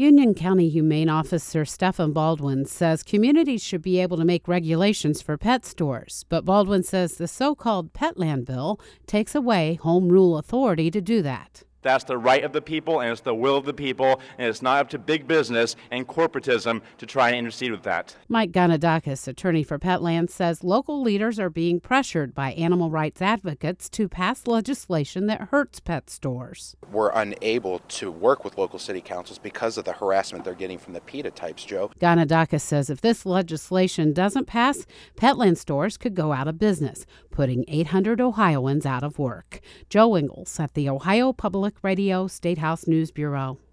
Union County Humane Officer Stephen Baldwin says communities should be able to make regulations for pet stores, but Baldwin says the so-called Petland bill takes away home rule authority to do that. That's the right of the people, and it's the will of the people, and it's not up to big business and corporatism to try and intercede with that. Mike Ganadakis, attorney for Petland, says local leaders are being pressured by animal rights advocates to pass legislation that hurts pet stores. We're unable to work with local city councils because of the harassment they're getting from the PETA types, Joe. Ganadakis says if this legislation doesn't pass, Petland stores could go out of business, putting 800 Ohioans out of work. Joe Ingles at the Ohio Public Radio State House News Bureau.